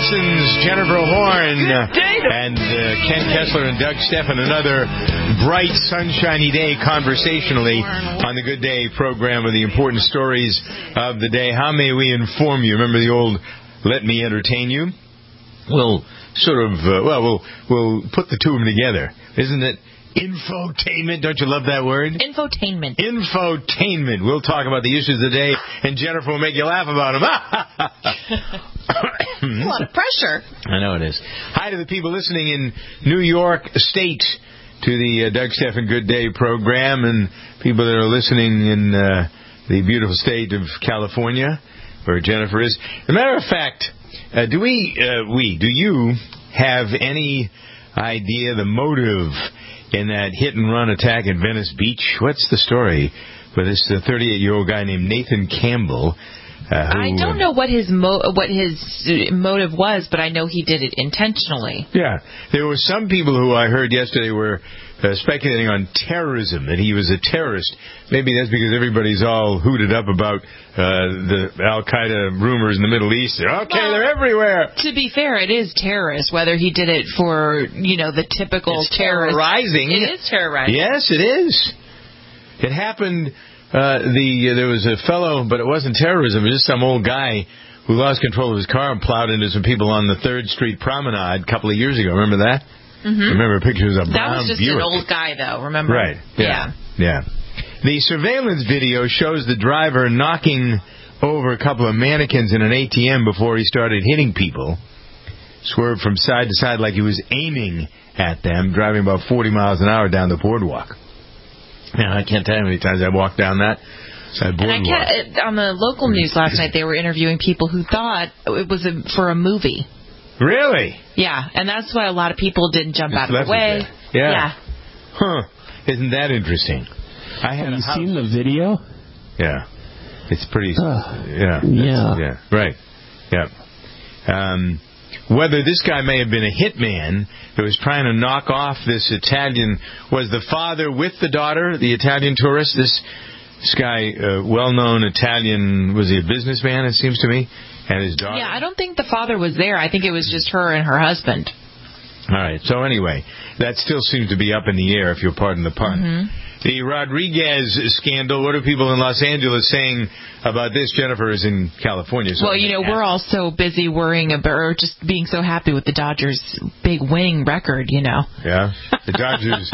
Parsons, Jennifer Horn, and Ken Kessler and Doug Steffen. Another bright, sunshiny day conversationally on the Good Day program with the important stories of the day. How may we inform you? Remember the old "Let me entertain you"? We'll sort of, we'll put the two of them together. Isn't it? Infotainment. Don't you love that word? Infotainment. Infotainment. We'll talk about the issues of the day, and Jennifer will make you laugh about them. A lot of pressure. I know it is. Hi to the people listening in New York State to the Doug Steffen Good Day program, and people that are listening in the beautiful state of California, where Jennifer is. As a matter of fact, do you have any idea the motive in that hit-and-run attack at Venice Beach? What's the story with this 38-year-old guy named Nathan Campbell? I don't know what his motive was, but I know he did it intentionally. Yeah. There were some people who I heard yesterday were speculating on terrorism, that he was a terrorist. Maybe that's because everybody's all hooted up about the Al-Qaeda rumors in the Middle East. They're everywhere. To be fair, it is terrorist, whether he did it for, the typical terrorist. Terrorizing. It is terrorizing. Yes, it is. It happened. There was a fellow, but it wasn't terrorism. It was just some old guy who lost control of his car and plowed into some people on the 3rd Street Promenade a couple of years ago. Remember that? Mm-hmm. Remember pictures of that was just Buick. An old guy, though. Remember? Right. Yeah. The surveillance video shows the driver knocking over a couple of mannequins in an ATM before he started hitting people. Swerved from side to side like he was aiming at them, driving about 40 miles an hour down the boardwalk. Now, I can't tell you how many times I walked down that boardwalk. On the local news last night, they were interviewing people who thought it was for a movie. Really? Yeah, and that's why a lot of people didn't jump out of the way. Yeah. Huh. Isn't that interesting? Have you seen the video? Yeah. It's pretty... Yeah. Right. Yeah. Whether this guy may have been a hitman who was trying to knock off this Italian... Was the father with the daughter, the Italian tourist? This guy, well-known Italian... Was he a businessman, it seems to me? And his daughter? Yeah, I don't think the father was there. I think it was just her and her husband. All right. So anyway, that still seems to be up in the air, if you'll pardon the pun. Mm-hmm. The Rodriguez scandal, what are people in Los Angeles saying about this? Jennifer is in California. So we're all so busy worrying about, or just being so happy with the Dodgers' big winning record, Yeah, the Dodgers.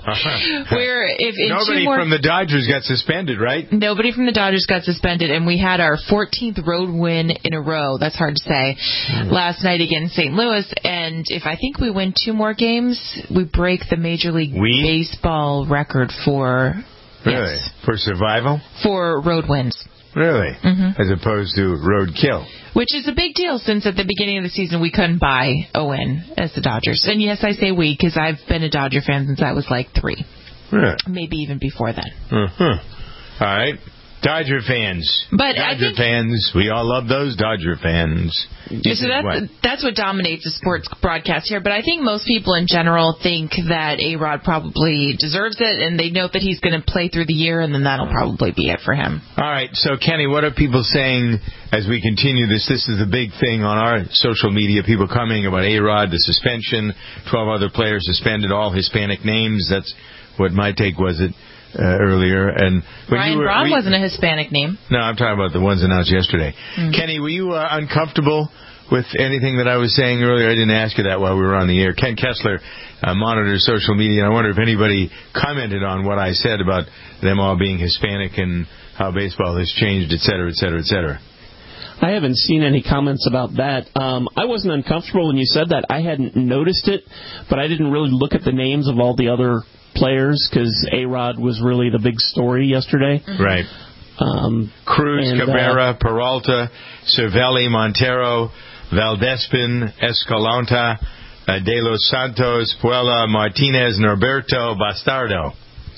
Nobody from the Dodgers got suspended, right? Nobody from the Dodgers got suspended, and we had our 14th road win in a row. That's hard to say. Last night against St. Louis, and if I think we win 2 more games, we break the Major League Baseball record for for survival? For road wins. Really? Mm-hmm. As opposed to road kill. Which is a big deal since at the beginning of the season we couldn't buy a win as the Dodgers. And yes, I say we because I've been a Dodger fan since I was like 3. Really? Maybe even before then. All right. Dodger fans. But Dodger fans. We all love those Dodger fans. So that's what dominates the sports broadcast here. But I think most people in general think that A-Rod probably deserves it, and they note that he's going to play through the year, and then that'll probably be it for him. All right. So, Kenny, what are people saying as we continue this? This is the big thing on our social media. People commenting about A-Rod, the suspension, 12 other players suspended, all Hispanic names. That's what my take was earlier. And Ryan Braun wasn't a Hispanic name. No, I'm talking about the ones announced yesterday. Mm-hmm. Kenny, were you uncomfortable with anything that I was saying earlier? I didn't ask you that while we were on the air. Ken Kessler monitors social media, and I wonder if anybody commented on what I said about them all being Hispanic and how baseball has changed, et cetera, et cetera, et cetera. I haven't seen any comments about that. I wasn't uncomfortable when you said that. I hadn't noticed it, but I didn't really look at the names of all the other players because A-Rod was really the big story yesterday. Right. Cruz, Cabrera, Peralta, Cervelli, Montero, Valdespin, Escalante, De Los Santos, Puella, Martinez, Norberto, Bastardo.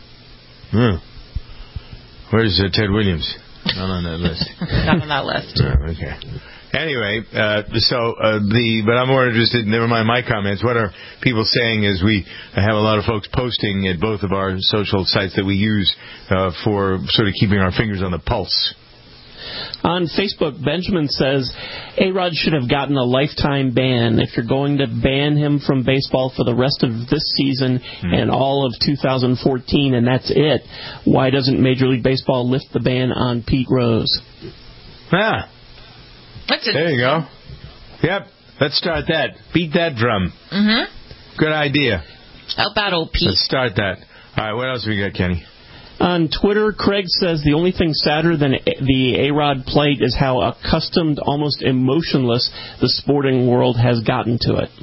Where's Ted Williams? Not on that list. Not on that list. Oh, okay. Anyway, but I'm more interested, never mind my comments, what are people saying as we have a lot of folks posting at both of our social sites that we use for sort of keeping our fingers on the pulse? On Facebook, Benjamin says, A-Rod should have gotten a lifetime ban. If you're going to ban him from baseball for the rest of this season and all of 2014, and that's it, why doesn't Major League Baseball lift the ban on Pete Rose? Ah. There you go. Yep. Let's start that. Beat that drum. Mm-hmm. Good idea. Help out old Pete. Let's start that. All right, what else we got, Kenny? On Twitter, Craig says the only thing sadder than the A-Rod plight is how accustomed, almost emotionless, the sporting world has gotten to it.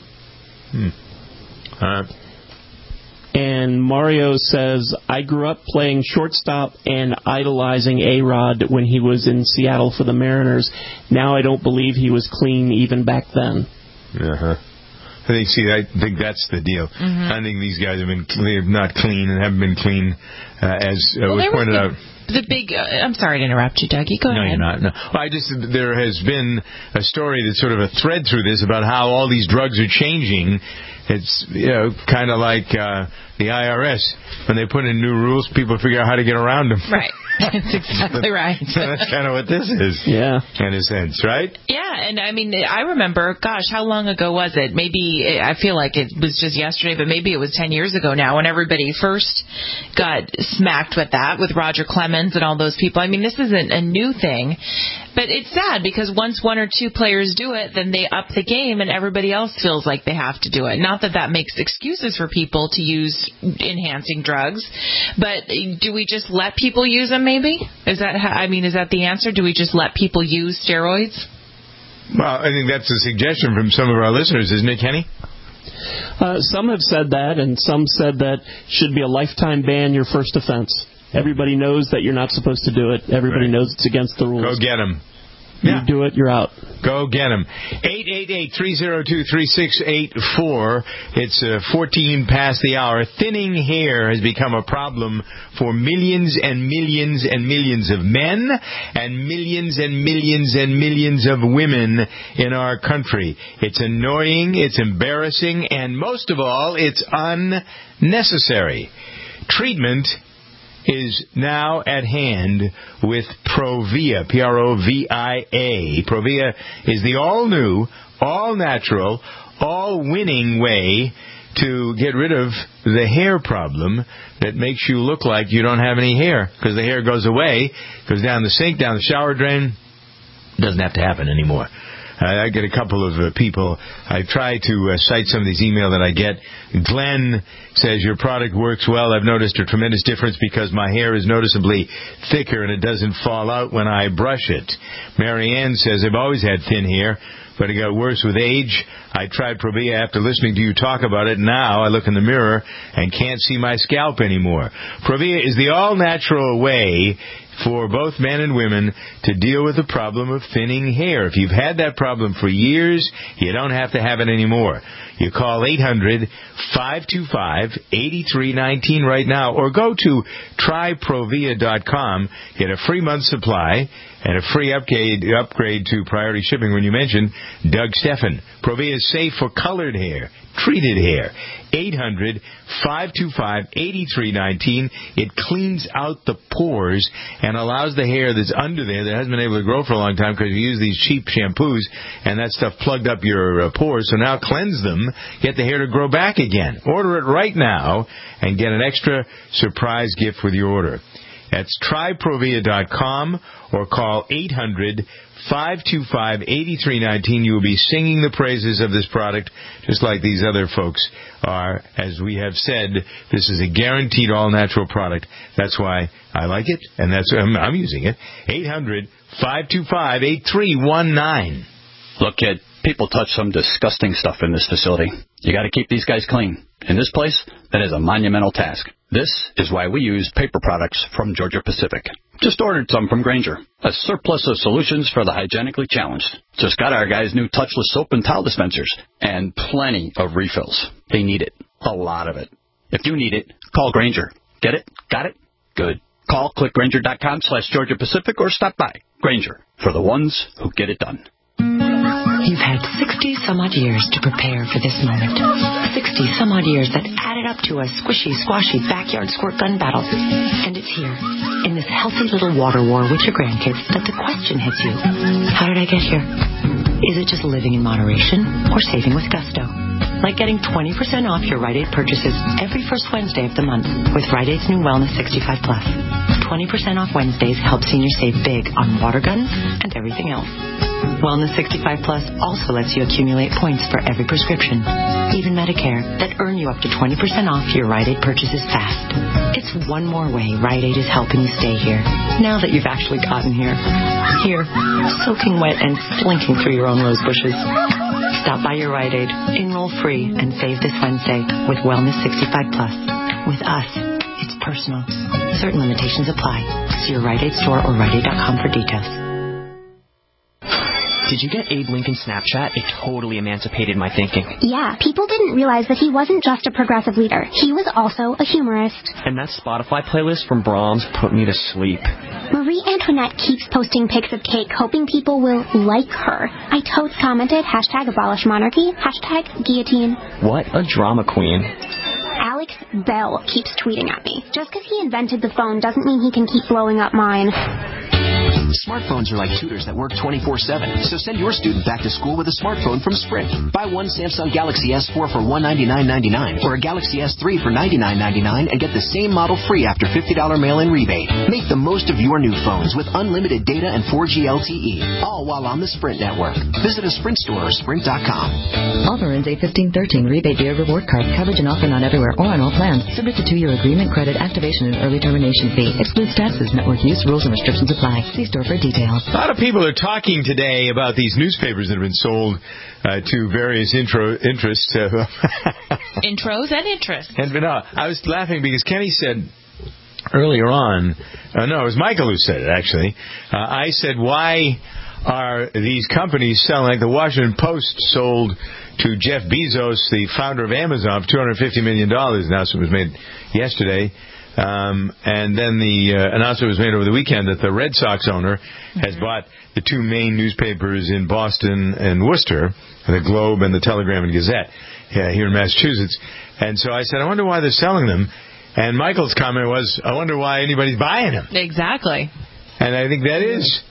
And Mario says, I grew up playing shortstop and idolizing A-Rod when he was in Seattle for the Mariners. Now I don't believe he was clean even back then. Uh-huh. I think that's the deal. I think these guys have been not clean and haven't been clean, as was pointed out. The big. I'm sorry to interrupt you, Dougie. Go ahead. No, you're not. No. Well, there has been a story that's sort of a thread through this about how all these drugs are changing. It's kind of like the IRS. When they put in new rules, people figure out how to get around them. Right. That's exactly right. So that's kind of what this is. Yeah. In a sense, right? Yeah, and I mean, I remember, gosh, how long ago was it? Maybe, I feel like it was just yesterday, but maybe it was 10 years ago now when everybody first got smacked with that, with Roger Clemens and all those people. I mean, this isn't a new thing, but it's sad because once one or two players do it, then they up the game and everybody else feels like they have to do it. Not that that makes excuses for people to use enhancing drugs, but do we just let people use them maybe? Is that the answer? Do we just let people use steroids? Well, I think that's a suggestion from some of our listeners, isn't it, Kenny? Some have said that, and some said that should be a lifetime ban, your first offense. Everybody knows that you're not supposed to do it. Everybody knows it's against the rules. Go get them. You do it, you're out. Go get them. 888-302-3684. It's 14 past the hour. Thinning hair has become a problem for millions and millions and millions of men and millions and millions and millions of women in our country. It's annoying, it's embarrassing, and most of all, it's unnecessary. Treatment is now at hand with Provia, Provia. Provia is the all-new, all-natural, all-winning way to get rid of the hair problem that makes you look like you don't have any hair, because the hair goes away, goes down the sink, down the shower drain. Doesn't have to happen anymore. I get a couple of people. I try to cite some of these emails that I get. Glenn says, your product works well. I've noticed a tremendous difference because my hair is noticeably thicker and it doesn't fall out when I brush it. Mary Ann says, I've always had thin hair, but it got worse with age. I tried Provia after listening to you talk about it. Now I look in the mirror and can't see my scalp anymore. Provia is the all-natural way for both men and women to deal with the problem of thinning hair. If you've had that problem for years, you don't have to have it anymore. You call 800-525-8319 right now, or go to tryprovia.com, get a free month supply, and a free upgrade to priority shipping when you mention Doug Steffen. Provia is safe for colored hair, treated hair. 800-525-8319. It cleans out the pores and allows the hair that's under there that hasn't been able to grow for a long time because you use these cheap shampoos and that stuff plugged up your pores. So now cleanse them, get the hair to grow back again. Order it right now and get an extra surprise gift with your order. That's tryprovia.com or call 800-525-8319. You will be singing the praises of this product just like these other folks are. As we have said, this is a guaranteed all-natural product. That's why I like it, and that's I'm using it. 800-525-8319. Look, kid, people touch some disgusting stuff in this facility. You got to keep these guys clean. In this place, that is a monumental task. This is why we use paper products from Georgia Pacific. Just ordered some from Grainger. A surplus of solutions for the hygienically challenged. Just got our guys new touchless soap and towel dispensers. And plenty of refills. They need it. A lot of it. If you need it, call Grainger. Get it? Got it? Good. Call clickgrainger.com/Georgia Pacific or stop by. Grainger, for the ones who get it done. You've had 60-some-odd years to prepare for this moment. 60-some-odd years that added up to a squishy, squashy backyard squirt gun battle. And it's here, in this healthy little water war with your grandkids, that the question hits you. How did I get here? Is it just living in moderation or saving with gusto? Like getting 20% off your Rite Aid purchases every first Wednesday of the month with Rite Aid's new Wellness 65 Plus. 20% off Wednesdays helps seniors save big on water guns and everything else. Wellness 65 Plus also lets you accumulate points for every prescription, even Medicare, that earn you up to 20% off your Rite Aid purchases fast. It's one more way Rite Aid is helping you stay here, now that you've actually gotten here. Here, soaking wet and slinking through your own rose bushes. Stop by your Rite Aid, enroll free, and save this Wednesday with Wellness 65 Plus. With us, it's personal. Certain limitations apply. See your Rite Aid store or RiteAid.com for details. Did you get Abe Lincoln's Snapchat? It totally emancipated my thinking. Yeah, people didn't realize that he wasn't just a progressive leader. He was also a humorist. And that Spotify playlist from Brahms put me to sleep. Marie Antoinette keeps posting pics of cake, hoping people will like her. I totes commented, #abolish monarchy, #guillotine. What a drama queen. Alex Bell keeps tweeting at me. Just because he invented the phone doesn't mean he can keep blowing up mine. Smartphones are like tutors that work 24/7. So send your student back to school with a smartphone from Sprint. Buy one Samsung Galaxy S4 for $199.99 or a Galaxy S3 for $99.99 and get the same model free after $50 mail-in rebate. Make the most of your new phones with unlimited data and 4G LTE, all while on the Sprint network. Visit a Sprint store or Sprint.com. Offer ends 8/15/13. Rebate via reward card. Coverage and offer not everywhere or on all plans. Subject to 2-year agreement, credit, activation, and early termination fee. Excludes taxes. Network use, rules, and restrictions apply. See store for details. A lot of people are talking today about these newspapers that have been sold to various interests. Intros and interests. And I was laughing because Kenny said earlier on, no, it was Michael who said it, actually. I said, why are these companies selling, like the Washington Post sold to Jeff Bezos, the founder of Amazon, for $250 million. Announcement was made yesterday. And then the announcement was made over the weekend that the Red Sox owner has bought the two main newspapers in Boston and Worcester, the Globe and the Telegram and Gazette, here in Massachusetts. And so I said, I wonder why they're selling them. And Michael's comment was, I wonder why anybody's buying them. Exactly. And I think that is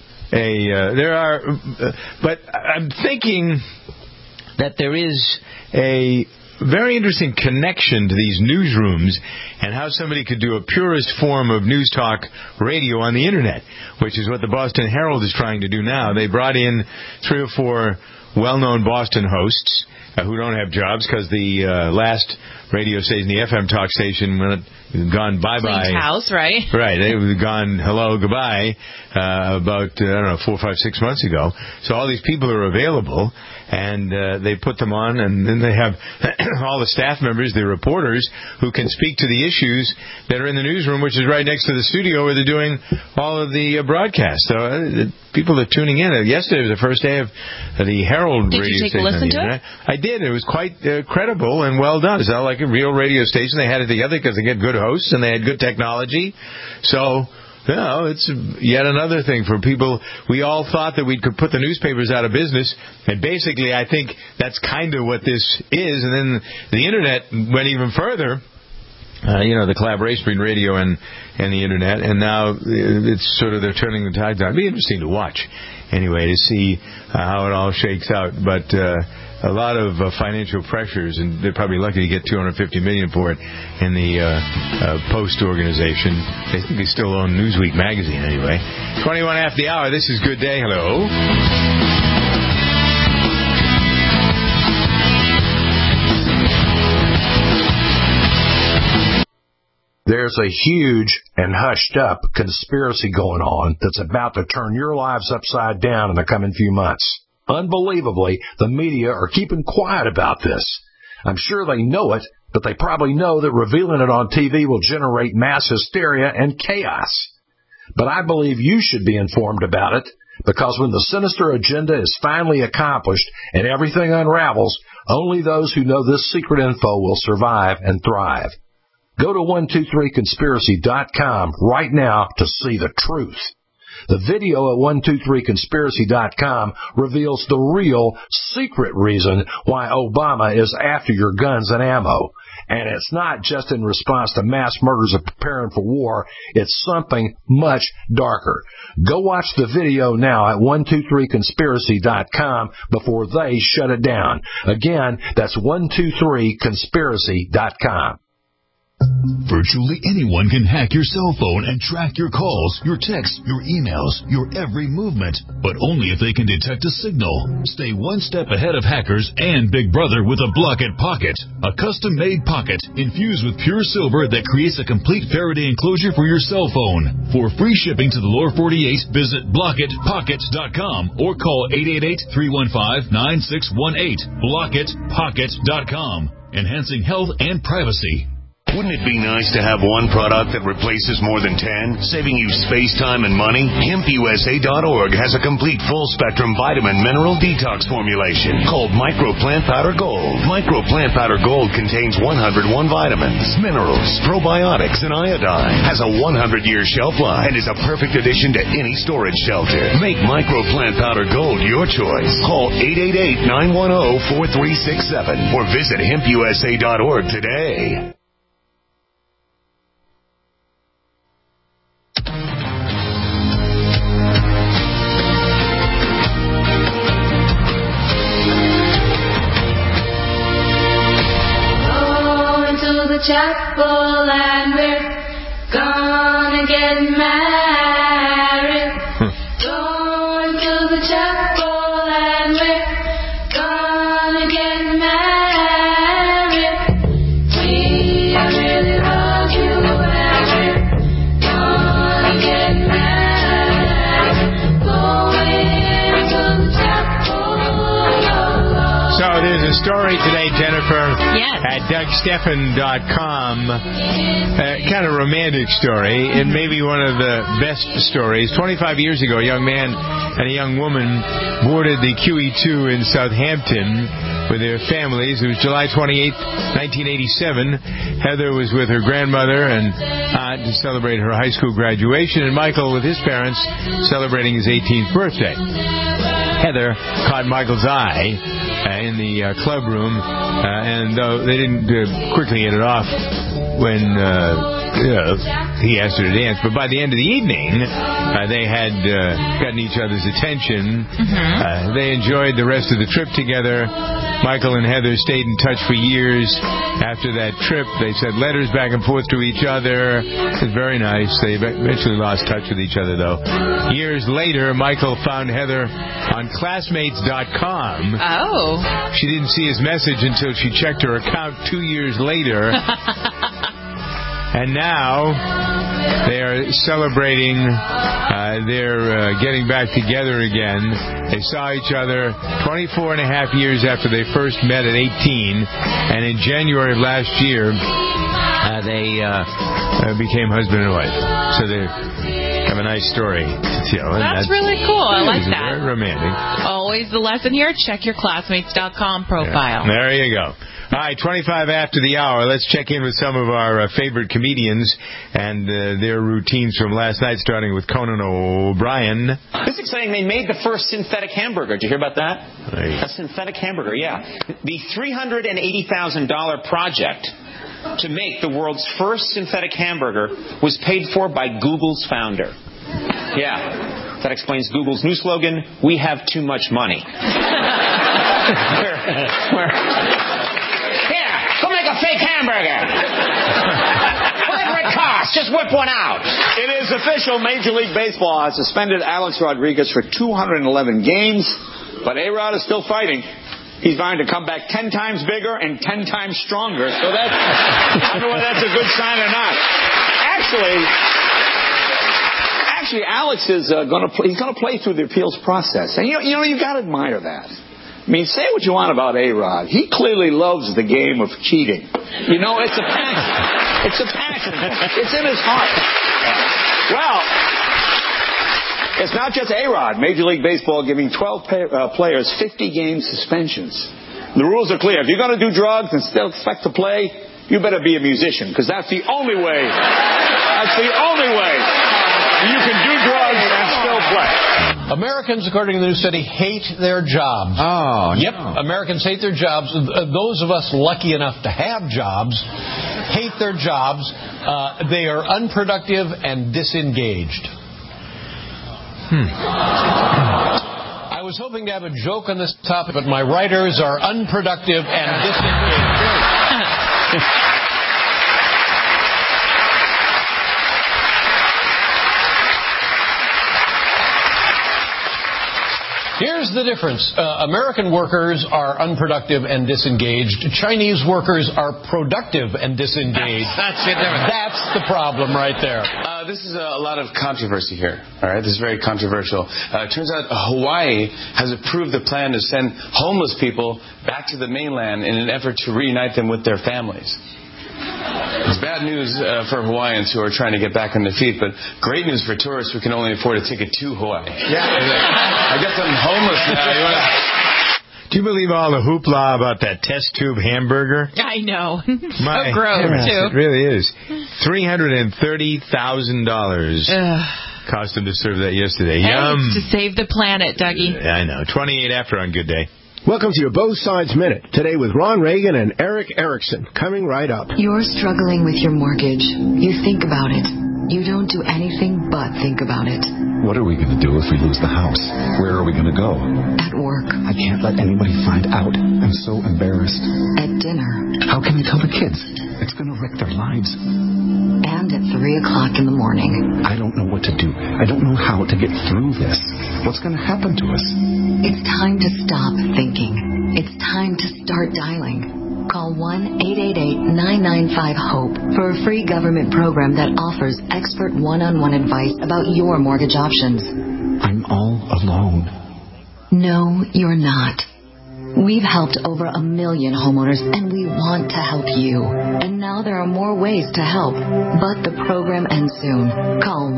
but I'm thinking that there is a very interesting connection to these newsrooms and how somebody could do a purist form of news talk radio on the Internet, which is what the Boston Herald is trying to do now. They brought in 3 or 4 well-known Boston hosts who don't have jobs because the last radio station, the FM talk station, gone bye-bye. Cleaned house, right? Right. They've gone hello, goodbye about, 4, 5, 6 months ago. So all these people are available, and they put them on, and then they have all the staff members, the reporters, who can speak to the issues that are in the newsroom, which is right next to the studio where they're doing all of the broadcasts. So people are tuning in. Yesterday was the first day of the Herald radio station. Did you take a listen to it? I did. It was quite credible and well done. It's not like a real radio station. They had it together because they get good hosts and they had good technology. So, it's yet another thing for people. We all thought that we could put the newspapers out of business, and basically I think that's kind of what this is. And then the Internet went even further. The collaboration between radio and the Internet, and now it's sort of they're turning the tides on. It'd be interesting to watch, anyway, to see how it all shakes out. But a lot of financial pressures, and they're probably lucky to get $250 million for it in the Post organization. They think they still own Newsweek magazine, anyway. 21 after the hour. This is Good Day. Hello. There's a huge and hushed-up conspiracy going on that's about to turn your lives upside down in the coming few months. Unbelievably, the media are keeping quiet about this. I'm sure they know it, but they probably know that revealing it on TV will generate mass hysteria and chaos. But I believe you should be informed about it, because when the sinister agenda is finally accomplished and everything unravels, only those who know this secret info will survive and thrive. Go to 123conspiracy.com right now to see the truth. The video at 123conspiracy.com reveals the real secret reason why Obama is after your guns and ammo. And it's not just in response to mass murders of preparing for war. It's something much darker. Go watch the video now at 123conspiracy.com before they shut it down. Again, that's 123conspiracy.com. Virtually anyone can hack your cell phone and track your calls, your texts, your emails, your every movement, but only if they can detect a signal. Stay one step ahead of hackers and Big Brother with a Block-It Pocket, a custom-made pocket infused with pure silver that creates a complete Faraday enclosure for your cell phone. For free shipping to the lower 48, visit blockitpockets.com or call 888-315-9618. blockitpockets.com, enhancing health and privacy. Wouldn't it be nice to have one product that replaces more than 10, saving you space, time, and money? HempUSA.org has a complete full-spectrum vitamin mineral detox formulation called Micro Plant Powder Gold. Micro Plant Powder Gold contains 101 vitamins, minerals, probiotics, and iodine. Has a 100-year shelf life and is a perfect addition to any storage shelter. Make Micro Plant Powder Gold your choice. Call 888-910-4367 or visit HempUSA.org today. Chapel and we're gonna get married. Going to the chapel and we're gonna get married. We really love you and we're gonna get married. Going to the chapel of love. So there's a story today, Jennifer. Yes. At DougStephan.com, kind of romantic story, and maybe one of the best stories. 25 years ago, a young man and a young woman boarded the QE2 in Southampton with their families. It was July 28, 1987. Heather was with her grandmother and aunt to celebrate her high school graduation, and Michael with his parents celebrating his 18th birthday. Heather caught Michael's eye in the club room, and though they didn't quickly hit it off when he asked her to dance, but by the end of the evening, they had gotten each other's attention. They enjoyed the rest of the trip together. Michael and Heather stayed in touch for years. After that trip, they sent letters back and forth to each other. It was very nice. They eventually lost touch with each other, though. Years later, Michael found Heather on Classmates.com. Oh. She didn't see his message until she checked her account 2 years later. And now they are celebrating their getting back together again. They saw each other 24 and a half years after they first met at 18. And in January of last year, they became husband and wife. So they have a nice story to tell. That's really cool. I like that. Very romantic. Always the lesson here. Check your Classmates.com profile. Yeah. There you go. All right, 25 after the hour. Let's check in with some of our favorite comedians and their routines from last night, starting with Conan O'Brien. This is exciting. They made the first synthetic hamburger. Did you hear about that? A synthetic hamburger, yeah. The $380,000 project to make the world's first synthetic hamburger was paid for by Google's founder. Yeah. That explains Google's new slogan, "We have too much money." Go make a fake hamburger. Whatever it costs, just whip one out. It is official. Major League Baseball has suspended Alex Rodriguez for 211 games, but A-Rod is still fighting. He's trying to come back 10 times bigger and 10 times stronger. So that's, I don't know whether that's a good sign or not. Actually, Alex is he's going to play through the appeals process, and you got to admire that. I mean, say what you want about A-Rod. He clearly loves the game of cheating. You know, it's a passion. It's a passion. It's in his heart. Well, it's not just A-Rod. Major League Baseball giving 12 players 50-game suspensions. The rules are clear. If you're going to do drugs and still expect to play, you better be a musician, because that's the only way. That's the only way you can do drugs and still Americans, according to the new study, hate their jobs. Oh, yep. No. Americans hate their jobs. Those of us lucky enough to have jobs hate their jobs. They are unproductive and disengaged. I was hoping to have a joke on this topic, but my writers are unproductive and disengaged. Here's the difference. American workers are unproductive and disengaged. Chinese workers are productive and disengaged. That's the difference. That's the problem right there. This is a lot of controversy here. All right, this is very controversial. It turns out Hawaii has approved the plan to send homeless people back to the mainland in an effort to reunite them with their families. It's bad news for Hawaiians who are trying to get back on their feet, but great news for tourists who can only afford a ticket to Hawaii. Yeah, I guess I'm homeless now. Do you believe all the hoopla about that test tube hamburger? I know. So gross, too. It really is. $330,000 cost them to serve that yesterday. Hey, Yum. it's to save the planet, Dougie. I know. 28 after on Good Day. Welcome to your Both Sides Minute, today with Ron Reagan and Eric Erickson, coming right up. You're struggling with your mortgage. You think about it. You don't do anything but think about it. What are we going to do if we lose the house? Where are we going to go? At work. I can't let anybody find out. I'm so embarrassed. At dinner. How can I tell the kids? It's going to wreck their lives. And at 3 o'clock in the morning. I don't know what to do. I don't know how to get through this. What's going to happen to us? It's time to stop thinking. It's time to start dialing. Call 1-888-995-HOPE for a free government program that offers expert one-on-one advice about your mortgage options. I'm all alone. No, you're not. We've helped over 1 million homeowners, and we want to help you. And now there are more ways to help. But the program ends soon. Call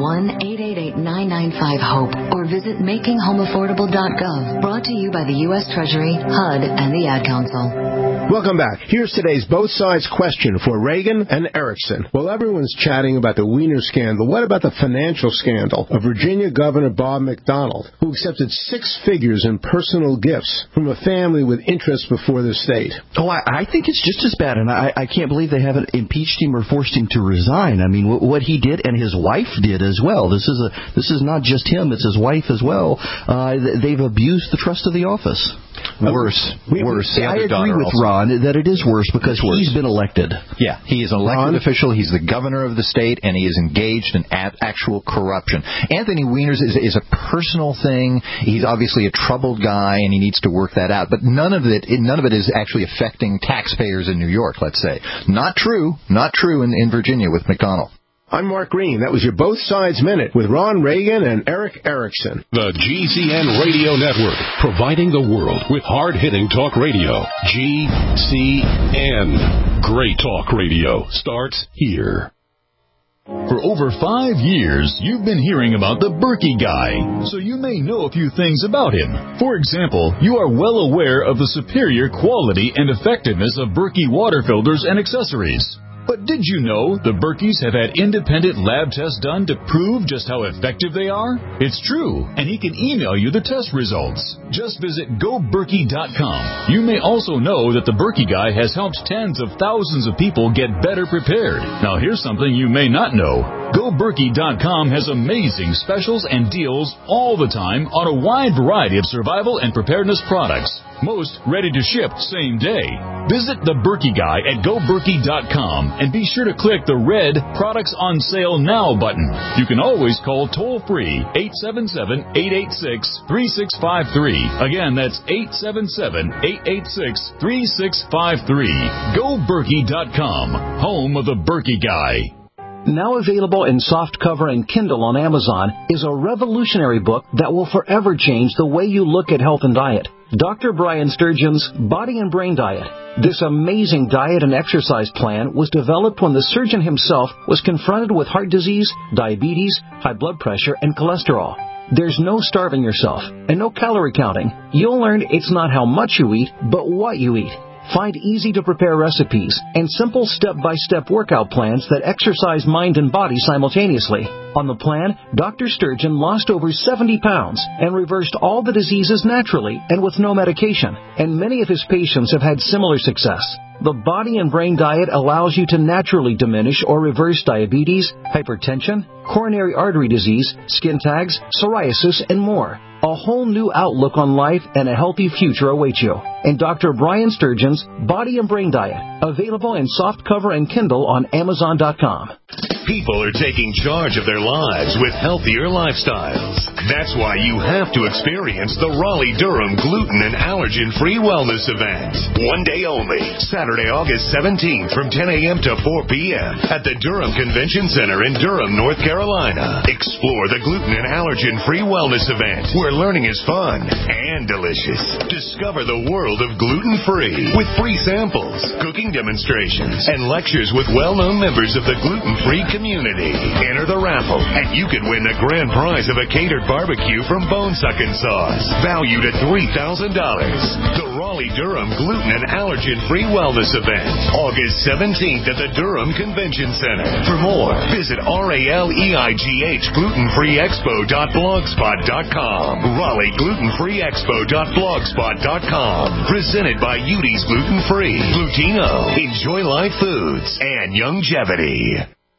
1-888-995-HOPE or visit makinghomeaffordable.gov. Brought to you by the U.S. Treasury, HUD, and the Ad Council. Welcome back. Here's today's Both Sides question for Reagan and Erickson. Well, everyone's chatting about the Wiener scandal. What about the financial scandal of Virginia Governor Bob McDonnell, who accepted 6 figures in personal gifts from a family with interest before the state? Oh, I think it's just as bad, and I can't believe they haven't impeached him or forced him to resign. I mean, what he did and his wife did as well. This is not just him; it's his wife as well. They've abused the trust of the office. Worse. I agree with Ron that it is worse because he's been elected. Yeah, he is an elected official. He's the governor of the state, and he is engaged in actual corruption. Anthony Weiner's is a personal thing. He's obviously a troubled guy, and he needs to work that out. But none of it is actually affecting taxpayers in New York, let's say. Not true in Virginia with McDonnell. I'm Mark Green. That was your Both Sides Minute with Ron Reagan and Eric Erickson. The GCN Radio Network, providing the world with hard-hitting talk radio. GCN. Great talk radio starts here. For over 5 years, you've been hearing about the Berkey Guy, so you may know a few things about him. For example, you are well aware of the superior quality and effectiveness of Berkey water filters and accessories. But did you know the Berkeys have had independent lab tests done to prove just how effective they are? It's true, and he can email you the test results. Just visit GoBerkey.com. You may also know that the Berkey Guy has helped tens of thousands of people get better prepared. Now here's something you may not know. GoBerkey.com has amazing specials and deals all the time on a wide variety of survival and preparedness products. Most ready to ship same day. Visit the Berkey Guy at GoBerkey.com and be sure to click the red Products on Sale Now button. You can always call toll-free 877-886-3653. Again, that's 877-886-3653. GoBerkey.com, home of the Berkey Guy. Now available in softcover and Kindle on Amazon is a revolutionary book that will forever change the way you look at health and diet. Dr. Brian Sturgeon's Body and Brain Diet. This amazing diet and exercise plan was developed when the surgeon himself was confronted with heart disease, diabetes, high blood pressure, and cholesterol. There's no starving yourself and no calorie counting. You'll learn it's not how much you eat, but what you eat. Find easy-to-prepare recipes and simple step-by-step workout plans that exercise mind and body simultaneously. On the plan, Dr. Sturgeon lost over 70 pounds and reversed all the diseases naturally and with no medication. And many of his patients have had similar success. The Body and Brain Diet allows you to naturally diminish or reverse diabetes, hypertension, coronary artery disease, skin tags, psoriasis, and more. A whole new outlook on life and a healthy future awaits you. In Dr. Brian Sturgeon's Body and Brain Diet, available in softcover and Kindle on Amazon.com. People are taking charge of their lives with healthier lifestyles. That's why you have to experience the Raleigh-Durham Gluten and Allergen-Free Wellness Event. One day only, Saturday, August 17th from 10 a.m. to 4 p.m. at the Durham Convention Center in Durham, North Carolina. Explore the Gluten and Allergen-Free Wellness Event, where learning is fun and delicious. Discover the world of gluten-free with free samples, cooking demonstrations, and lectures with well-known members of the gluten-free community. Enter the raffle, and you could win the grand prize of a catered barbecue from Bone Suckin' Sauce, valued at $3,000. The Raleigh-Durham Gluten and Allergen-Free Wellness Event, August 17th at the Durham Convention Center. For more, visit RALEIGHGlutenFreeExpo.blogspot.com. RaleighGlutenFreeExpo.blogspot.com. Presented by Udi's Gluten Free, Glutino, Enjoy Life Foods, and Longevity.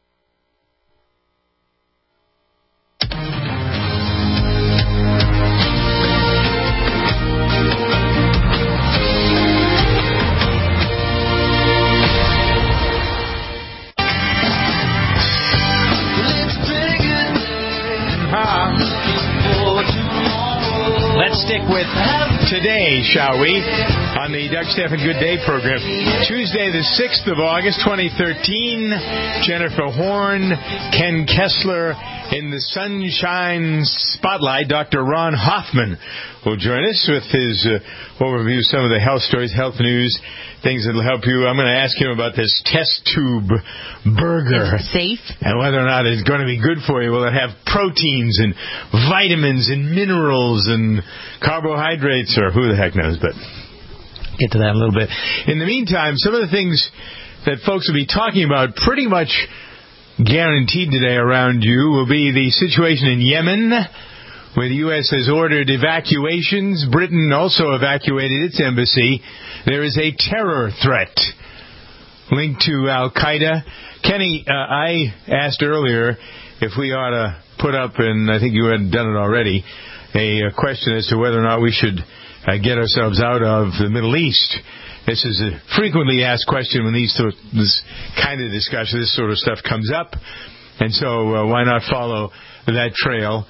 Let's stick with today, shall we, on the Doug Stephan Good Day program. Tuesday, the 6th of August, 2013. Jennifer Horn, Ken Kessler, in the Sunshine Spotlight. Dr. Ron Hoffman will join us with his overview of some of the health stories, health news, things that will help you. I'm going to ask him about this test tube burger. Is it safe? And whether or not it's going to be good for you. Will it have proteins and vitamins and minerals and carbohydrates, or who the heck knows, but get to that in a little bit. In the meantime, some of the things that folks will be talking about pretty much guaranteed today around you will be the situation in Yemen, where the U.S. has ordered evacuations. Britain also evacuated its embassy. There is a terror threat linked to Al-Qaeda. Kenny, I asked earlier if we ought to put up, and I think you had done it already, a question as to whether or not we should get ourselves out of the Middle East. This is a frequently asked question when this kind of discussion, this sort of stuff comes up. And so why not follow that trail?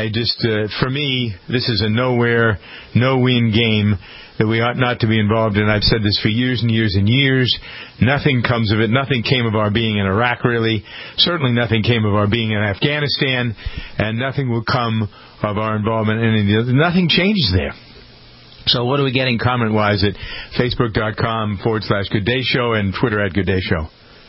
For me, this is a nowhere, no-win game that we ought not to be involved in. I've said this for years and years and years. Nothing comes of it. Nothing came of our being in Iraq, really. Certainly nothing came of our being in Afghanistan. And nothing will come of our involvement in India. Nothing changes there. So what are we getting comment-wise at Facebook.com/Good Day Show and Twitter @GoodDayShow?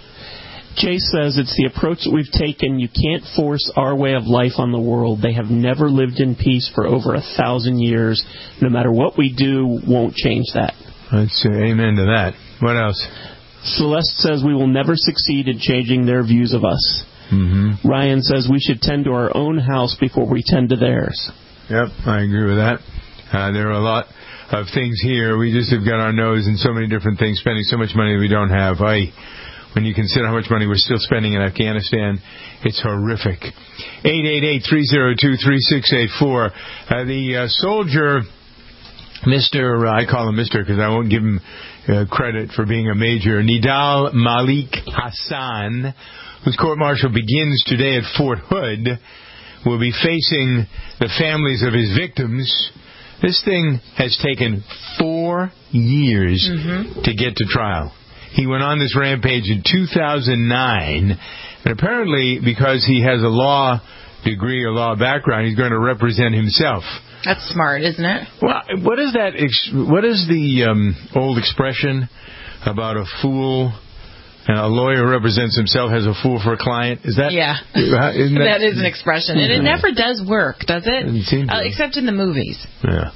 Jay says it's the approach that we've taken. You can't force our way of life on the world. They have never lived in peace for over 1,000 years. No matter what we do, won't change that. Let's say amen to that. What else? Celeste says we will never succeed in changing their views of us. Mm-hmm. Ryan says we should tend to our own house before we tend to theirs. Yep, I agree with that. There are a lot of things here. We just have got our nose in so many different things, spending so much money we don't have. When you consider how much money we're still spending in Afghanistan, it's horrific. 888-302-3684. The soldier, I call him Mr. because I won't give him credit for being a major, Nidal Malik Hassan, whose court-martial begins today at Fort Hood, will be facing the families of his victims. This thing has taken 4 years to get to trial. He went on this rampage in 2009, and apparently because he has a law degree or law background, he's going to represent himself. That's smart, isn't it? Well, what is that? What is the old expression about a fool? A lawyer represents himself as a fool for a client. Is that? Yeah. That is an expression, and it never does work, does it? Except in the movies. Yeah.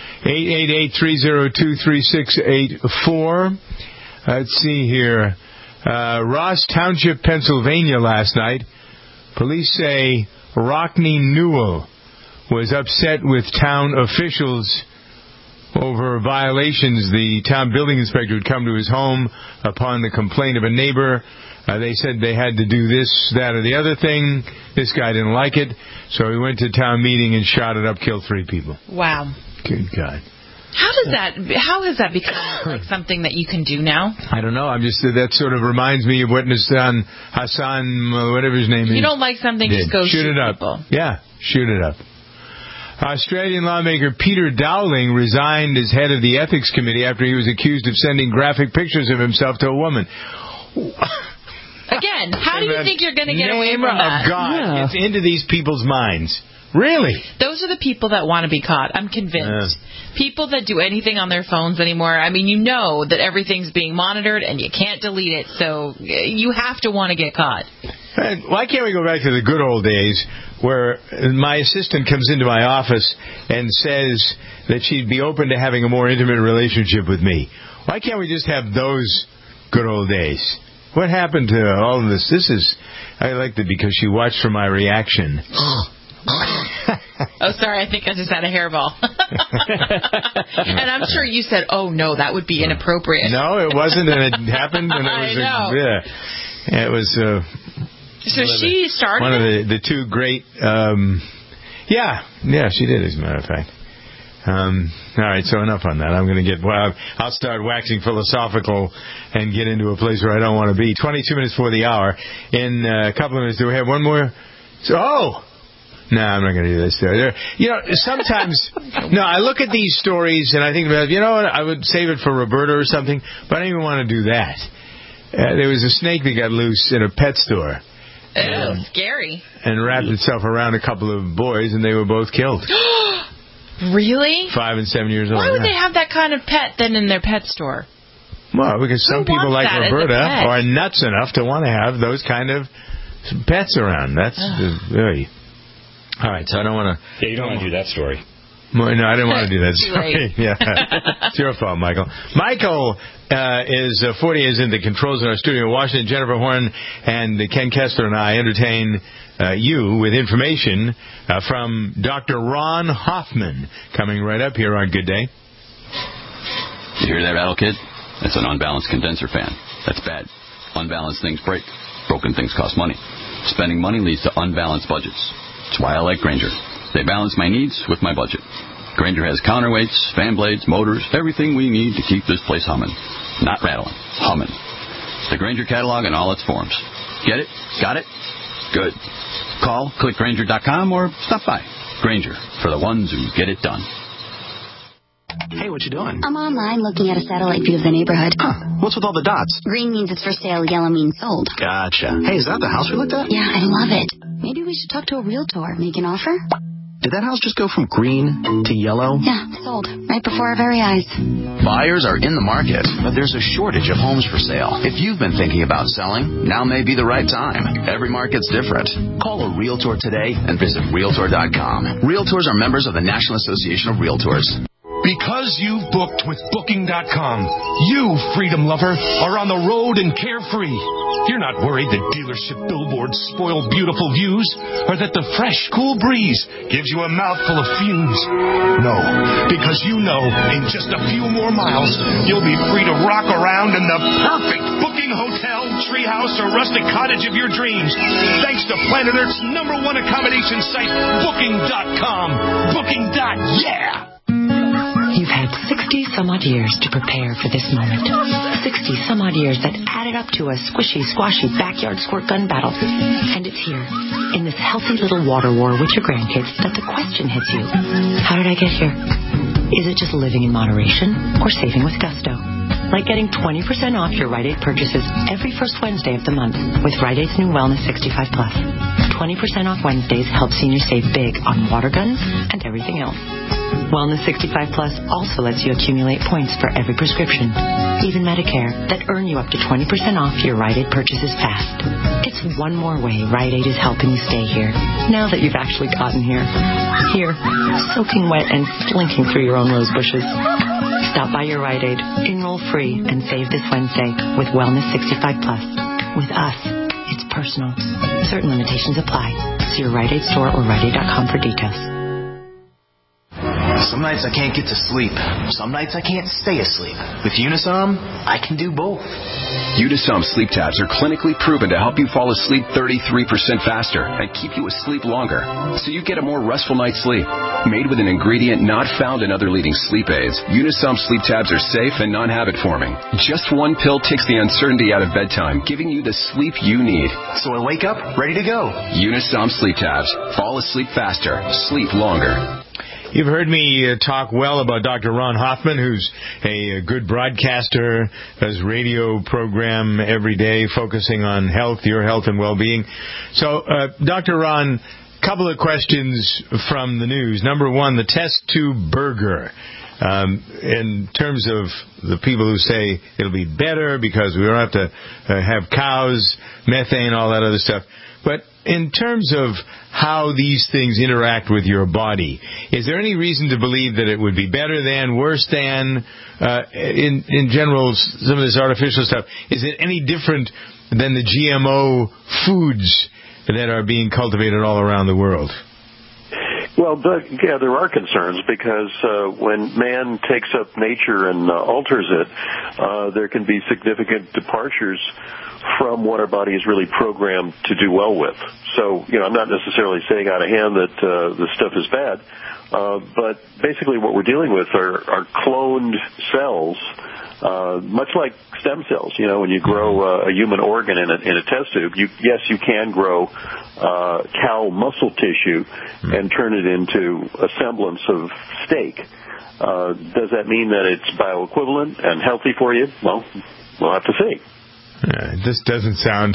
888-302-3684. Let's see here. Ross Township, Pennsylvania last night Police say Rockney Newell was upset with town officials over violations. The town building inspector had come to his home upon the complaint of a neighbor. They said they had to do this, that, or the other thing. This guy didn't like it, so he went to town meeting and shot it up, killed 3 people. Wow. Good God. How has that become like something that you can do now? I don't know. That sort of reminds me of what Hassan, whatever his name is. You don't like something, just go shoot it up. People. Yeah, shoot it up. Australian lawmaker Peter Dowling resigned as head of the Ethics Committee after he was accused of sending graphic pictures of himself to a woman. Again, how do you think you're going to get away from that? Name of God gets into these people's minds. Really? Those are the people that want to be caught. I'm convinced. People that do anything on their phones anymore, I mean, you know that everything's being monitored and you can't delete it, so you have to want to get caught. Why can't we go back to the good old days where my assistant comes into my office and says that she'd be open to having a more intimate relationship with me? Why can't we just have those good old days? What happened to all of this? I liked it because she watched for my reaction. Oh, sorry, I think I just had a hairball. And I'm sure you said, oh, no, that would be inappropriate. No, it wasn't, and it happened when I know. It was... So she started... One of the 2 great... Yeah, she did, as a matter of fact. All right, so enough on that. I'm going to get... Well, I'll start waxing philosophical and get into a place where I don't want to be. 22 minutes before the hour. In a couple of minutes, do we have one more? No, I'm not going to do this story. Sometimes... No, I look at these stories and I think about, what, I would save it for Roberta or something, but I don't even want to do that. There was a snake that got loose in a pet store. Ew, scary. And wrapped itself around a couple of boys, and they were both killed. Really? 5 and 7 years old. Why would they have that kind of pet then in their pet store? Well, because some people like Roberta are nuts enough to want to have those kind of pets around. That's really... All right, so I don't want to... Yeah, you don't want to do that story. No, I didn't want to do that story. Yeah, it's your fault, Michael. Michael is 40 years in the controls in our studio in Washington. Jennifer Horn and Ken Kessler and I entertain you with information from Dr. Ron Hoffman, coming right up here on Good Day. You hear that rattle, kid? That's an unbalanced condenser fan. That's bad. Unbalanced things break. Broken things cost money. Spending money leads to unbalanced budgets. That's why I like Grainger. They balance my needs with my budget. Grainger has counterweights, fan blades, motors, everything we need to keep this place humming. Not rattling, humming. The Grainger catalog in all its forms. Get it? Got it? Good. Call, click Grainger.com, or stop by. Grainger, for the ones who get it done. Hey, what you doing? I'm online looking at a satellite view of the neighborhood. What's with all the dots? Green means it's for sale, yellow means sold. Gotcha. Hey, is that the house we looked at? Yeah, I love it. Maybe we should talk to a realtor. Make an offer? Did that house just go from green to yellow? Yeah, sold. Right before our very eyes. Buyers are in the market, but there's a shortage of homes for sale. If you've been thinking about selling, now may be the right time. Every market's different. Call a Realtor today and visit Realtor.com. Realtors are members of the National Association of Realtors. Because you've booked with Booking.com, you, freedom lover, are on the road and carefree. You're not worried that dealership billboards spoil beautiful views, or that the fresh, cool breeze gives you a mouthful of fumes. No, because you know in just a few more miles, you'll be free to rock around in the perfect booking hotel, treehouse, or rustic cottage of your dreams. Thanks to Planet Earth's #1 accommodation site, Booking.com. Booking.yeah! You've had 60-some-odd years to prepare for this moment. 60-some-odd years that added up to a squishy, squashy backyard squirt gun battle. And it's here, in this healthy little water war with your grandkids, that the question hits you. How did I get here? Is it just living in moderation or saving with gusto? Like getting 20% off your Rite Aid purchases every first Wednesday of the month with Rite Aid's new Wellness 65 Plus. 20% off Wednesdays helps seniors save big on water guns and everything else. Wellness 65 Plus also lets you accumulate points for every prescription, even Medicare, that earn you up to 20% off your Rite Aid purchases fast. It's one more way Rite Aid is helping you stay here, now that you've actually gotten here. Here, soaking wet and slinking through your own rose bushes. Stop by your Rite Aid, enroll free, and save this Wednesday with Wellness 65 Plus. With us, it's personal. Certain limitations apply. See your Rite Aid store or RiteAid.com for details. Some nights I can't get to sleep. Some nights I can't stay asleep. With Unisom, I can do both. Unisom sleep tabs are clinically proven to help you fall asleep 33% faster and keep you asleep longer, so you get a more restful night's sleep. Made with an ingredient not found in other leading sleep aids, Unisom sleep tabs are safe and non-habit forming. Just one pill takes the uncertainty out of bedtime, giving you the sleep you need. So I wake up ready to go. Unisom sleep tabs. Fall asleep faster. Sleep longer. You've heard me talk well about Dr. Ron Hoffman, who's a good broadcaster, does radio program every day focusing on health, your health and well-being. So, Dr. Ron, a couple of questions from the news. Number one, the test tube burger. In terms of the people who say it'll be better because we don't have to have cows, methane, all that other stuff. But in terms of how these things interact with your body, is there any reason to believe that it would be better than, worse than, in general, some of this artificial stuff? Is it any different than the GMO foods that are being cultivated all around the world? Well, Doug, yeah, there are concerns because when man takes up nature and alters it, there can be significant departures from what our body is really programmed to do well with. So, I'm not necessarily saying out of hand that the stuff is bad, but basically what we're dealing with are cloned cells, much like stem cells. When you grow a human organ in a test tube, you can grow cow muscle tissue and turn it into a semblance of steak. Does that mean that it's bioequivalent and healthy for you? Well, we'll have to see. This doesn't sound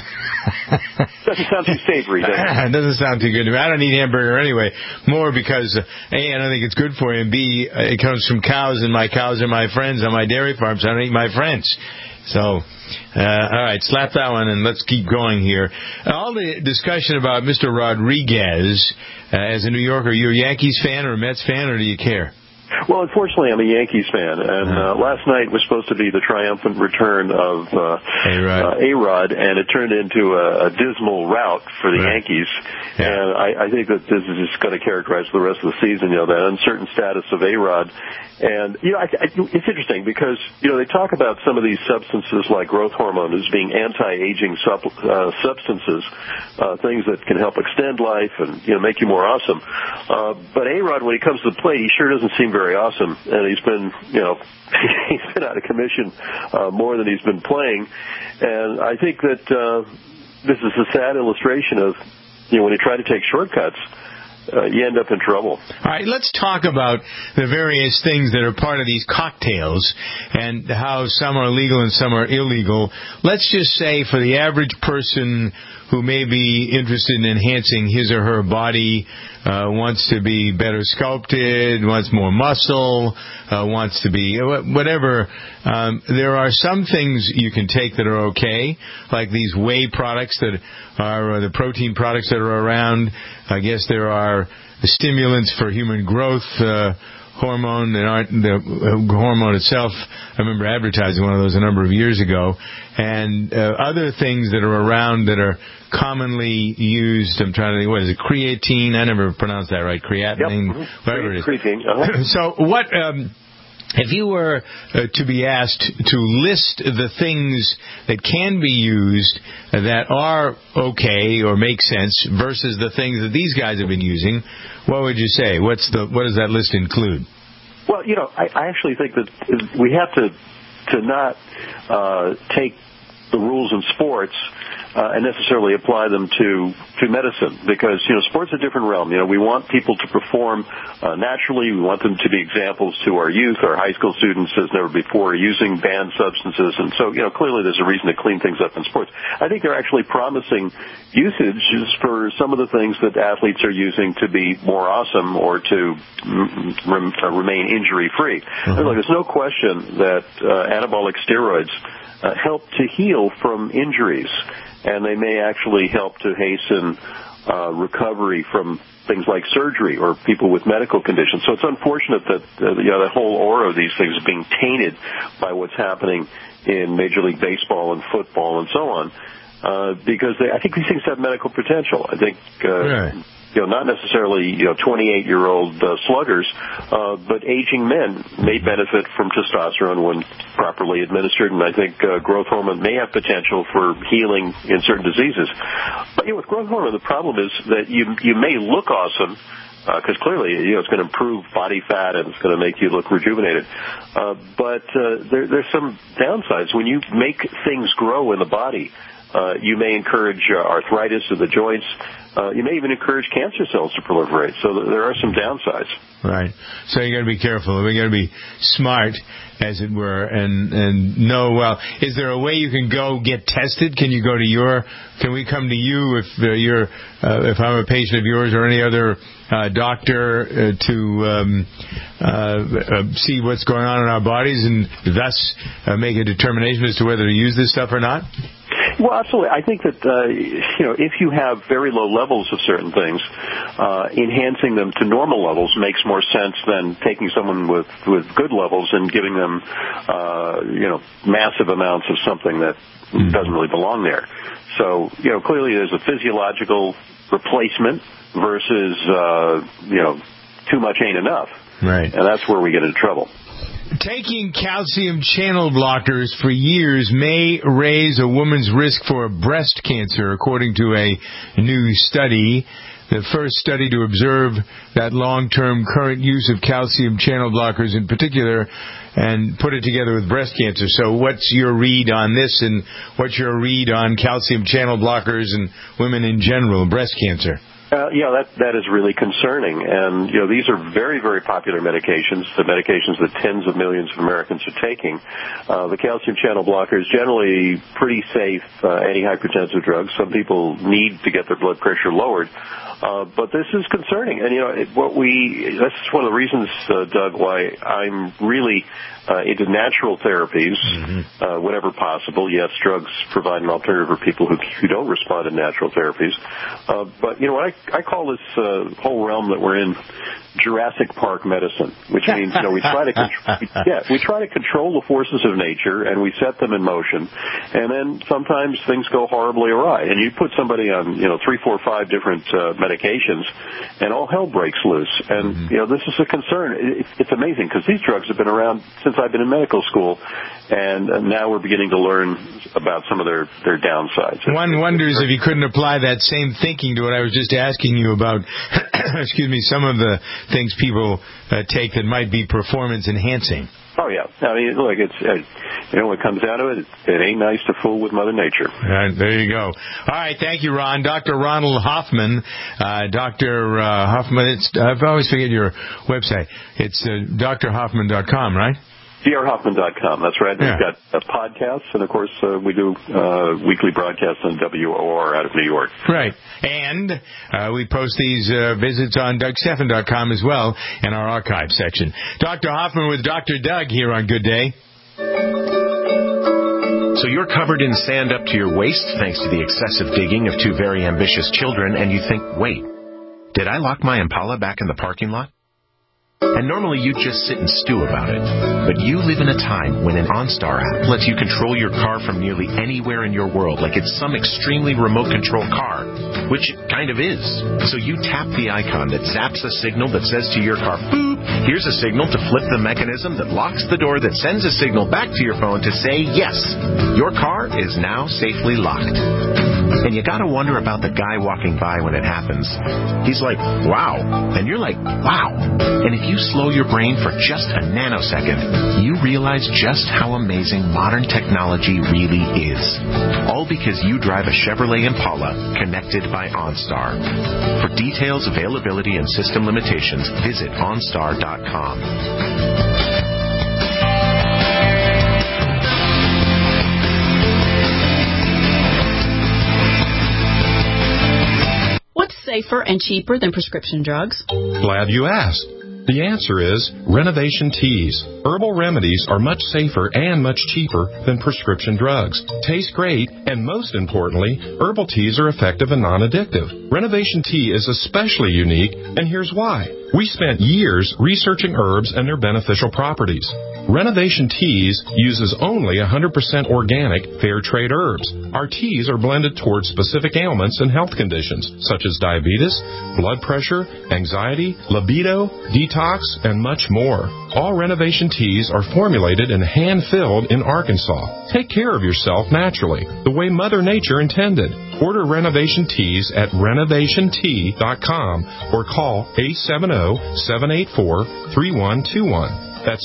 too savory, does it? It doesn't sound too good to me. I don't eat hamburger anyway, more because A, I don't think it's good for you, and B, it comes from cows, and my cows are my friends on my dairy farm, so I don't eat my friends. So, all right, slap that one, and let's keep going here. All the discussion about Mr. Rodriguez, as a New Yorker, are you a Yankees fan or a Mets fan, or do you care? Well, unfortunately, I'm a Yankees fan, and last night was supposed to be the triumphant return of A-Rod, and it turned into a dismal rout for the Yankees. Yeah. And I think that this is just going to characterize the rest of the season, that uncertain status of A-Rod. And, it's interesting because, they talk about some of these substances like growth hormone as being anti-aging substances, things that can help extend life and, make you more awesome. But A-Rod, when he comes to the plate, he sure doesn't seem very awesome. And he's been, he's been out of commission more than he's been playing. And I think that this is a sad illustration of, when you try to take shortcuts, you end up in trouble. All right, let's talk about the various things that are part of these cocktails and how some are legal and some are illegal. Let's just say for the average person who may be interested in enhancing his or her body, wants to be better sculpted, wants more muscle, wants to be whatever. There are some things you can take that are okay, like these whey products that are the protein products that are around. I guess there are stimulants for human growth hormone that aren't the hormone itself. I remember advertising one of those a number of years ago. And other things that are around that are commonly used. I'm trying to think, what is it, creatine? I never pronounced that right. Creatinine, yep. Whatever it is. Creatine. Uh-huh. So what... if you were to be asked to list the things that can be used that are okay or make sense versus the things that these guys have been using, what would you say? What does that list include? Well, I actually think that we have to not take the rules in sports and necessarily apply them to medicine, because sports a different realm. We want people to perform naturally. We want them to be examples to our youth, our high school students as never before, using banned substances, and so clearly there's a reason to clean things up in sports. I think they're actually promising usages for some of the things that athletes are using to be more awesome or to remain injury free. Mm-hmm. Look, there's no question that anabolic steroids help to heal from injuries, and they may actually help to hasten recovery from things like surgery or people with medical conditions. So it's unfortunate that the whole aura of these things is being tainted by what's happening in Major League Baseball and football and so on. because I think these things have medical potential. I think, not necessarily 28-year-old sluggers, but aging men may benefit from testosterone when properly administered, and I think growth hormone may have potential for healing in certain diseases. But with growth hormone, the problem is that you may look awesome, because clearly, it's going to improve body fat and it's going to make you look rejuvenated. But there's some downsides. When you make things grow in the body, you may encourage arthritis of the joints. You may even encourage cancer cells to proliferate. So there are some downsides. Right. So you got to be careful. We got to be smart, as it were, and know. Well, is there a way you can go get tested? Can you go to Can we come to you if I'm a patient of yours or any other doctor to see what's going on in our bodies and thus make a determination as to whether to use this stuff or not? Well, absolutely. I think that, if you have very low levels of certain things, enhancing them to normal levels makes more sense than taking someone with good levels and giving them, massive amounts of something that doesn't really belong there. So, clearly there's a physiological replacement versus, too much ain't enough. Right. And that's where we get into trouble. Taking calcium channel blockers for years may raise a woman's risk for breast cancer, according to a new study. The first study to observe that long-term current use of calcium channel blockers in particular and put it together with breast cancer. So what's your read on this, and what's your read on calcium channel blockers and women in general, breast cancer? That is really concerning. And, these are very, very popular medications, the medications that tens of millions of Americans are taking. The calcium channel blockers, generally pretty safe antihypertensive drugs. Some people need to get their blood pressure lowered. But this is concerning. And, that's one of the reasons, Doug, why I'm really into natural therapies, whenever possible. Yes, drugs provide an alternative for people who don't respond to natural therapies. But, I call this whole realm that we're in Jurassic Park medicine, which means, we try to control the forces of nature, and we set them in motion, and then sometimes things go horribly awry. And you put somebody on, 3, 4, 5 different medications, and all hell breaks loose. And, this is a concern. It's amazing, because these drugs have been around since I've been in medical school, and now we're beginning to learn about some of their downsides. One wonders if you couldn't apply that same thinking to what I was just asking you about, some of the things people take that might be performance enhancing. Oh, yeah. I mean, look, it's, when it comes down to it, it ain't nice to fool with Mother Nature. There you go. All right. Thank you, Ron. Dr. Ronald Hoffman. Dr. Hoffman, I've always forget your website. It's drhoffman.com, right? drhoffman.com. That's right. Yeah. We've got podcasts, and of course, we do weekly broadcasts on WOR out of New York. Right. And we post these visits on DougStephan.com as well in our archive section. Dr. Hoffman with Dr. Doug here on Good Day. So you're covered in sand up to your waist thanks to the excessive digging of 2 very ambitious children, and you think, wait, did I lock my Impala back in the parking lot? And normally you'd just sit and stew about it. But you live in a time when an OnStar app lets you control your car from nearly anywhere in your world, like it's some extremely remote control car, which it kind of is. So you tap the icon that zaps a signal that says to your car, boop, here's a signal to flip the mechanism that locks the door that sends a signal back to your phone to say, yes, your car is now safely locked. And you gotta wonder about the guy walking by when it happens. He's like, wow. And you're like, wow. And if you slow your brain for just a nanosecond, you realize just how amazing modern technology really is. All because you drive a Chevrolet Impala connected by OnStar. For details, availability, and system limitations, visit OnStar.com. Safer and cheaper than prescription drugs? Glad you asked. The answer is Renovation Teas. Herbal remedies are much safer and much cheaper than prescription drugs. Taste great, and most importantly, herbal teas are effective and non-addictive. Renovation Tea is especially unique, and here's why. We spent years researching herbs and their beneficial properties. Renovation Teas uses only 100% organic, fair trade herbs. Our teas are blended towards specific ailments and health conditions, such as diabetes, blood pressure, anxiety, libido, detox, and much more. All Renovation Teas are formulated and hand-filled in Arkansas. Take care of yourself naturally, the way Mother Nature intended. Order Renovation Teas at renovationtea.com or call 870-784-3121. That's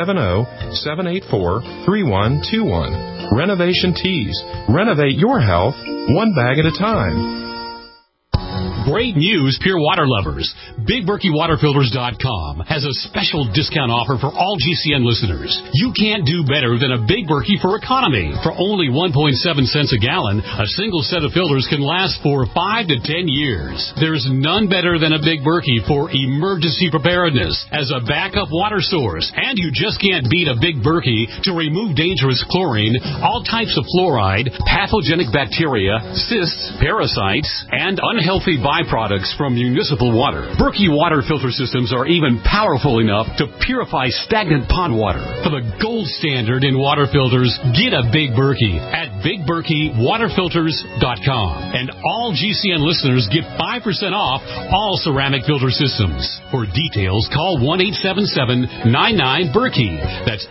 870-784-3121. Renovation Teas. Renovate your health one bag at a time. Great news, Pure Water lovers. BigBerkeyWaterFilters.com has a special discount offer for all GCN listeners. You can't do better than a Big Berkey for economy. For only 1.7 cents a gallon, a single set of filters can last for 5 to 10 years. There's none better than a Big Berkey for emergency preparedness as a backup water source. And you just can't beat a Big Berkey to remove dangerous chlorine, all types of fluoride, pathogenic bacteria, cysts, parasites, and unhealthy byproducts from municipal water. Berkey water filter systems are even powerful enough to purify stagnant pond water. For the gold standard in water filters, get a Big Berkey at BigBerkeyWaterFilters.com. And all GCN listeners get 5% off all ceramic filter systems. For details, call 1-877-99-BERKEY. That's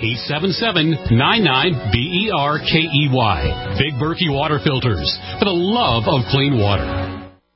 877-99-BERKEY. Big Berkey Water Filters, for the love of clean water.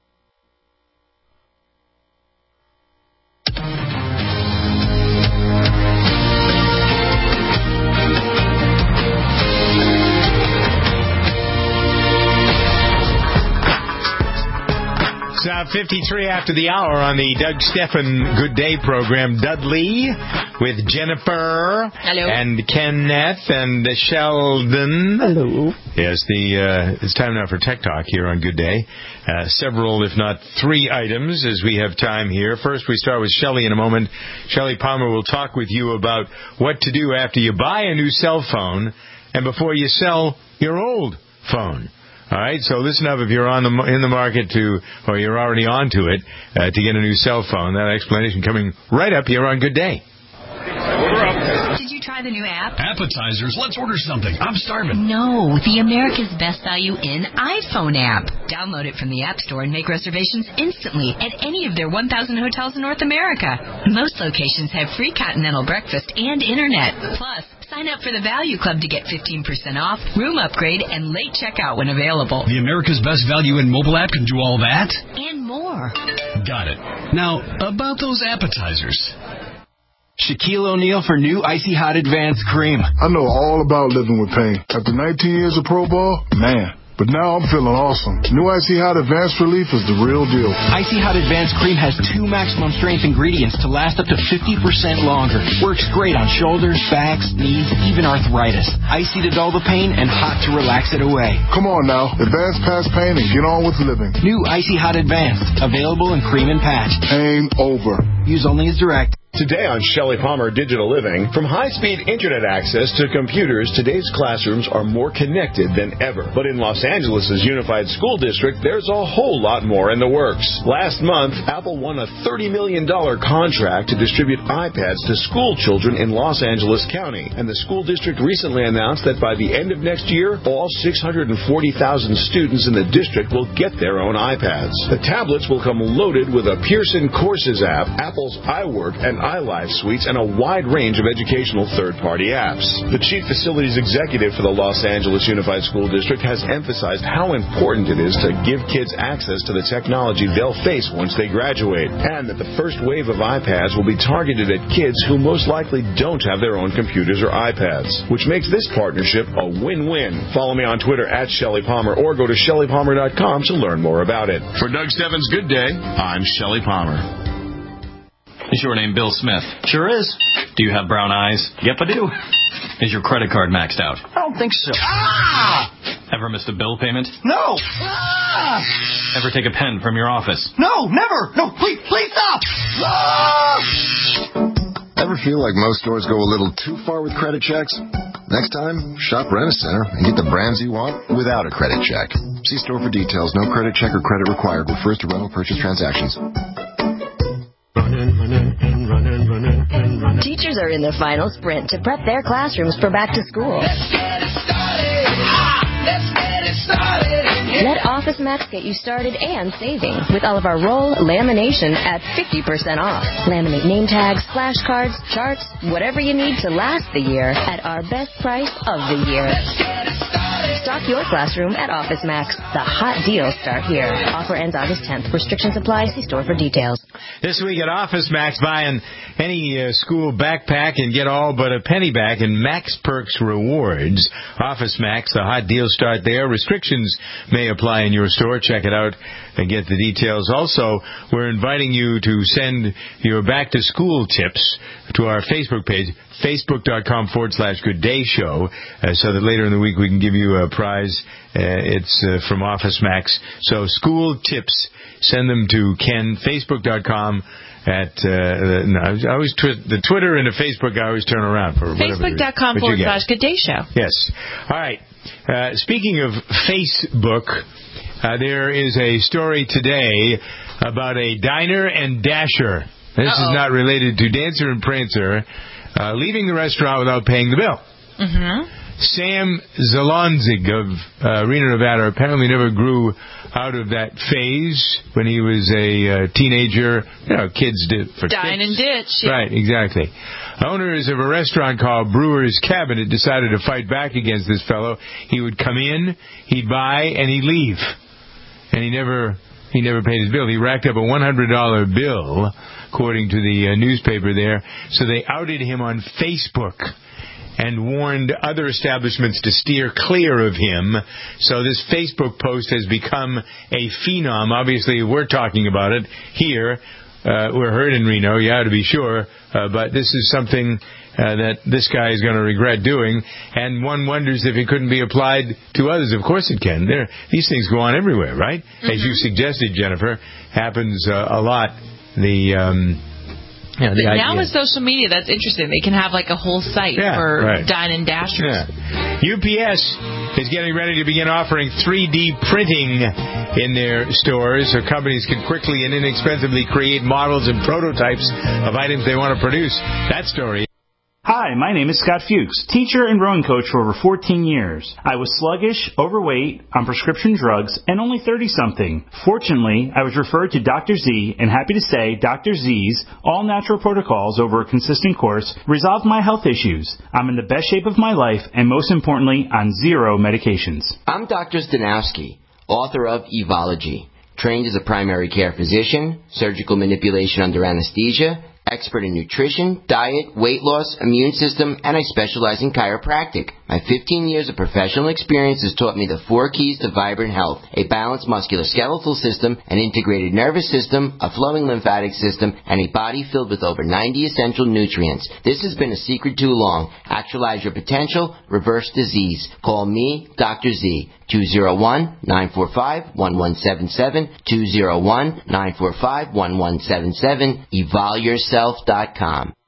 It's 53 after the hour on the Doug Stephan Good Day program. Dudley with Jennifer. Hello. And Kenneth and Sheldon. Hello. Yes, it's time now for Tech Talk here on Good Day. Several, if not 3 items as we have time here. First, we start with Shelley in a moment. Shelley Palmer will talk with you about what to do after you buy a new cell phone and before you sell your old phone. All right, so listen up if you're in the market or you're already onto it to get a new cell phone. That explanation coming right up here on Good Day. Did you try the new app? Appetizers, let's order something. I'm starving. No, the America's Best Value in iPhone app. Download it from the App Store and make reservations instantly at any of their 1,000 hotels in North America. Most locations have free continental breakfast and internet. Plus, sign up for the Value Club to get 15% off, room upgrade, and late checkout when available. The America's Best Value in mobile app can do all that? And more. Got it. Now, about those appetizers. Shaquille O'Neal for new Icy Hot Advanced Cream. I know all about living with pain. After 19 years of pro ball, man. But now I'm feeling awesome. New Icy Hot Advanced Relief is the real deal. Icy Hot Advanced Cream has 2 maximum strength ingredients to last up to 50% longer. Works great on shoulders, backs, knees, even arthritis. Icy to dull the pain and hot to relax it away. Come on now. Advance past pain and get on with living. New Icy Hot Advanced. Available in cream and patch. Pain over. Use only as directed. Today on Shelley Palmer Digital Living, from high-speed internet access to computers, today's classrooms are more connected than ever. But in Los Angeles' Unified School District, there's a whole lot more in the works. Last month, Apple won a $30 million contract to distribute iPads to school children in Los Angeles County. And the school district recently announced that by the end of next year, all 640,000 students in the district will get their own iPads. The tablets will come loaded with a Pearson Courses app, Apple's iWork, and iLife suites, and a wide range of educational third-party apps. The chief facilities executive for the Los Angeles Unified School District has emphasized how important it is to give kids access to the technology they'll face once they graduate, and that the first wave of iPads will be targeted at kids who most likely don't have their own computers or iPads, which makes this partnership a win-win. Follow me on Twitter at Shelley Palmer or go to ShelleyPalmer.com to learn more about it. For Doug Stephan's Good Day, I'm Shelley Palmer. Is your name Bill Smith? Sure is. Do you have brown eyes? Yep, I do. Is your credit card maxed out? I don't think so. Ever missed a bill payment? No. Ever take a pen from your office? No, never. No, please stop. Ever feel like most stores go a little too far with credit checks? Next time, shop Rent-A-Center and get the brands you want without a credit check. See store for details. No credit check or credit required. Refers to rental purchase transactions. Running Teachers are in the final sprint to prep their classrooms for back to school. Let Office Max get you started and saving with all of our roll lamination at 50% off. Laminate name tags, flashcards, charts, whatever you need to last the year at our best price of the year. Stock your classroom at Office Max. The hot deals start here. Offer ends August 10th. Restrictions apply. See store for details. This week at Office Max, buying any school backpack and get all but a penny back in Max Perks rewards. Office Max, the hot deals start there. Restrictions may apply in your store. Check it out and get the details. Also, we're inviting you to send your back-to-school tips to our Facebook page, facebook.com/Good Day Show, so that later in the week we can give you a prize. It's from Office Max. So school tips, send them to Ken, facebook.com. I always the Twitter and the Facebook I always turn around for whatever. Facebook.com/Good Day Show. Yes. All right. Speaking of Facebook, there is a story today about a diner and dasher. This is not related to Dancer and Prancer leaving the restaurant without paying the bill. Mm-hmm. Sam Zalonzig of Reno, Nevada, apparently never grew out of that phase when he was a teenager. You know, kids did for Dine tips. and ditch. Yeah. Right, exactly. Owners of a restaurant called Brewer's Cabinet decided to fight back against this fellow. He would come in, he'd buy, and he'd leave. And he never paid his bill. He racked up a $100 bill, according to the newspaper there. So they outed him on Facebook and warned other establishments to steer clear of him. So this Facebook post has become a phenom. Obviously, we're talking about it here. We're heard in Reno, to be sure. But this is something that this guy is going to regret doing. And one wonders if it couldn't be applied to others. Of course it can. These things go on everywhere, right? Mm-hmm. As you suggested, Jennifer, happens a lot. Now with social media, that's interesting. They can have like a whole site for Dine and Dashers. Yeah. UPS is getting ready to begin offering 3D printing in their stores so companies can quickly and inexpensively create models and prototypes of items they want to produce. That story. Hi, my name is Scott Fuchs, teacher and rowing coach for over 14 years. I was sluggish, overweight, on prescription drugs, and only 30-something. Fortunately, I was referred to Dr. Z, and happy to say Dr. Z's all-natural protocols over a consistent course resolved my health issues. I'm in the best shape of my life, and most importantly, on 0 medications. I'm Dr. Zdanowski, author of Evology, trained as a primary care physician, surgical manipulation under anesthesia, expert in nutrition, diet, weight loss, immune system, and I specialize in chiropractic. My 15 years of professional experience has taught me the 4 keys to vibrant health: a balanced musculoskeletal system, an integrated nervous system, a flowing lymphatic system, and a body filled with over 90 essential nutrients. This has been a secret too long. Actualize your potential, reverse disease. Call me, Dr. Z, 201-945-1177, 201-945-1177, evolyourself.com.